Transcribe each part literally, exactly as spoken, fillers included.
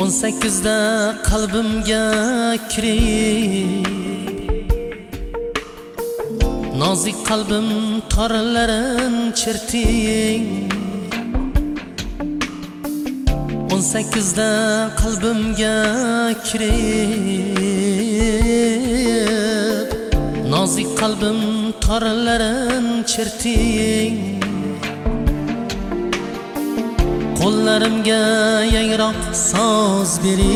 o'n sakkizda qalbimga kirib nozik qalbim torlarin cherting. o'n sakkizda qalbimga kirib nozik qalbim torlarin cherting. Qo'llarimga yangroq soz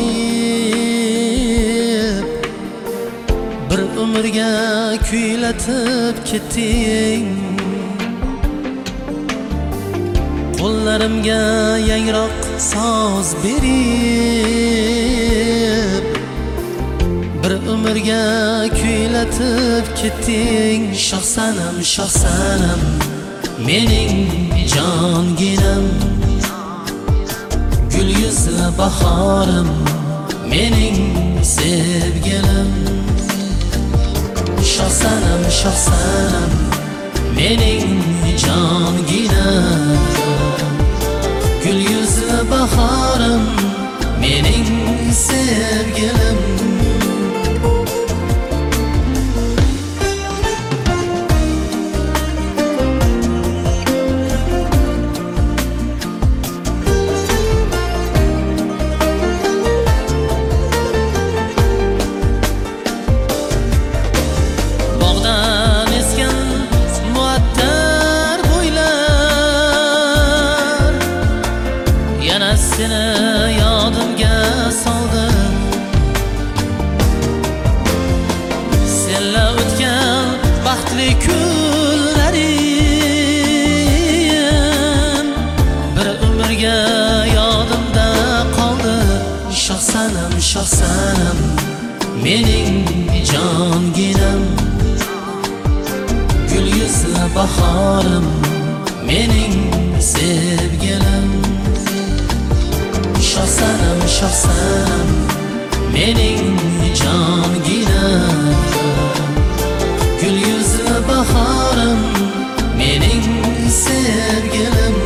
berib bir umrga kuylatib ketding. Qo'llarimga yangroq soz berib bir umrga kuylatib ketding. Shoh sanam, shoh sanam, mening jonginam, gul yuzli bahorim, mening sevgilim. Shoh sanam, shoh sanam, mening jonginam, gul yuzli bahorim, mening sevgilim. Seni yodimga soldim, senla o'tgan baxtli kunlarim bir umrga yodimda qoldi. Shoh sanam, shoh sanam, mening jonginam, gul yuzli bahorim, mening sevgilim. Shoh sanam, shoh sanam, mening jonginam, gul yuzli bahorim, mening sevgilim.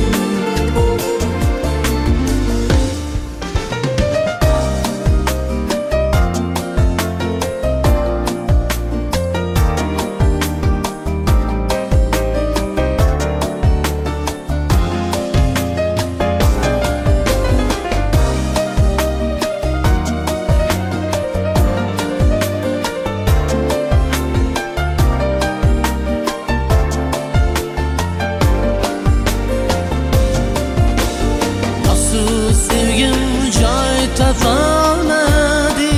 Sevgim joy topolmadi,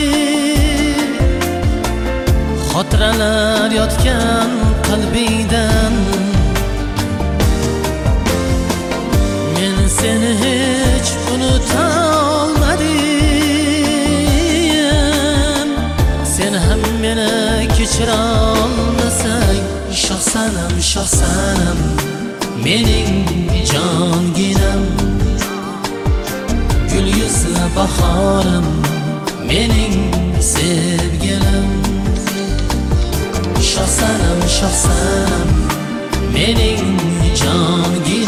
xotiralar yotgan qalbingdan. Men seni hech unutolmadim, sen ham meni kechira olmasang. Shoh sanam, shoh sanam, mening jonginam, gul yuzli bahorim, mening sevgilim. Shoh sanam, shoh sanam, mening jonginam,